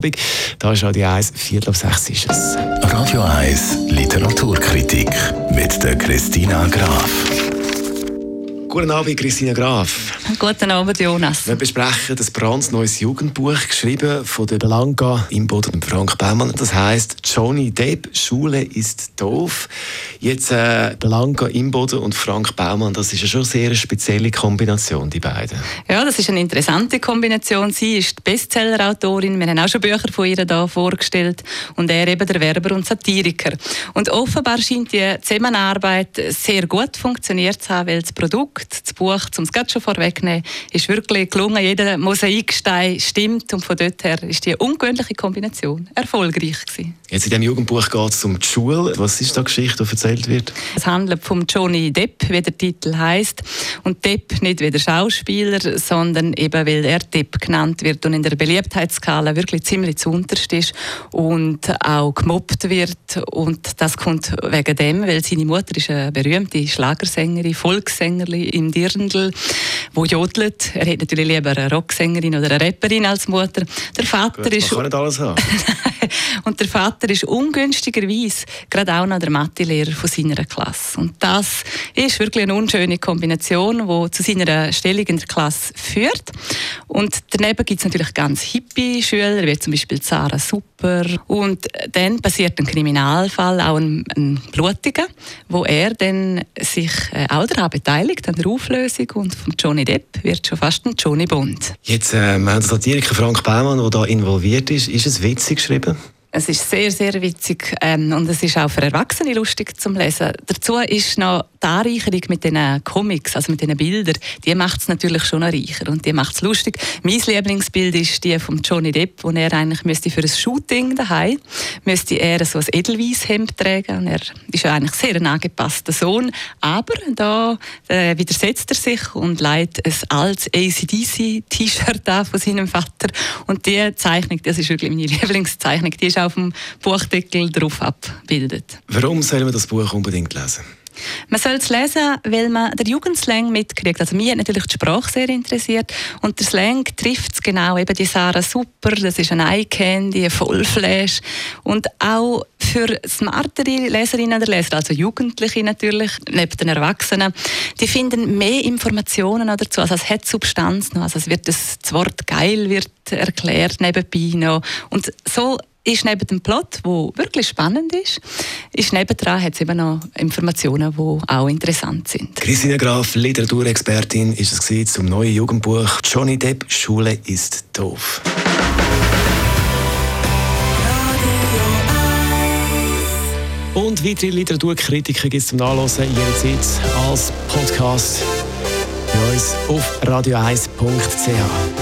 Da ist Radio 1, 5:45 ist es. Radio 1 Literaturkritik mit der Christina Graf. Guten Abend, Christina Graf. Guten Abend, Jonas. Wir besprechen das brandneues Jugendbuch, geschrieben von der Blanca Imboden und Frank Baumann. Das heisst «Johnny Depp, Schule ist doof». Jetzt Blanca Imboden und Frank Baumann, das ist ja schon sehr eine spezielle Kombination, die beiden. Ja, das ist eine interessante Kombination. Sie ist die Bestsellerautorin. Wir haben auch schon Bücher von ihr hier vorgestellt. Und er eben der Werber und Satiriker. Und offenbar scheint die Zusammenarbeit sehr gut funktioniert zu haben, weil das Produkt, das Buch, um es gerade schon vorwegzunehmen, ist wirklich gelungen. Jeder Mosaikstein stimmt und von dort her ist die ungewöhnliche Kombination erfolgreich gewesen. Jetzt in diesem Jugendbuch geht es um die Schule. Was ist da Geschichte, die erzählt wird? Es handelt vom Johnny Depp, wie der Titel heisst. Und Depp nicht wie der Schauspieler, sondern eben, weil er Depp genannt wird und in der Beliebtheitsskala wirklich ziemlich zuunterst ist und auch gemobbt wird. Und das kommt wegen dem, weil seine Mutter ist eine berühmte Schlagersängerin, Volkssängerin im Dirndl, die jodelt. Er hat natürlich lieber eine Rocksängerin oder eine Rapperin als Mutter. Der Vater Gut, ist... man kann nicht alles haben. Und der Vater ist ungünstigerweise gerade auch noch der Mathelehrer von seiner Klasse. Und das ist wirklich eine unschöne Kombination, die zu seiner Stellung in der Klasse führt. Und daneben gibt es natürlich ganz hippie Schüler, wie zum Beispiel Sarah Super. Und dann passiert ein Kriminalfall, auch ein blutiger, wo er dann sich auch daran beteiligt, an der Auflösung. Und von Johnny Depp wird schon fast ein Johnny Bond. Jetzt wir haben den Satiriker Frank Baumann, der da involviert ist. Ist es witzig geschrieben? Es ist sehr, sehr witzig und es ist auch für Erwachsene lustig zum Lesen. Dazu ist noch die Anreicherung mit diesen Comics, also mit diesen Bildern, die macht es natürlich schon noch reicher und die macht es lustig. Mein Lieblingsbild ist die von Johnny Depp, wo er eigentlich für ein Shooting daheim müsste er so ein Edelweisshemd tragen. Und er ist ja eigentlich sehr ein angepasster Sohn, aber da widersetzt er sich und leiht ein altes AC/DC-T-Shirt an von seinem Vater. Und die Zeichnung, das ist wirklich meine Lieblingszeichnung, die ist auf dem Buchdeckel drauf abbildet. Warum soll man das Buch unbedingt lesen? Man soll es lesen, weil man den Jugendslang mitkriegt. Also mich hat natürlich die Sprache sehr interessiert und der Slang trifft es genau. Eben die Sarah Super, das ist ein Eye-Candy, ein Vollflash. Und auch für smartere Leserinnen oder Leser, also Jugendliche natürlich, neben den Erwachsenen, die finden mehr Informationen dazu. Also es hat Substanz noch. Also es wird das Wort geil wird erklärt nebenbei noch. Und so ist neben dem Plot, der wirklich spannend ist nebendran hat es eben noch Informationen, die auch interessant sind. Christina Graf, Literaturexpertin, ist es zum neuen Jugendbuch «Johnny Depp, Schule ist doof». Und weitere Literaturkritiken gibt es zum Nachlesen jederzeit als Podcast bei uns auf radio1.ch.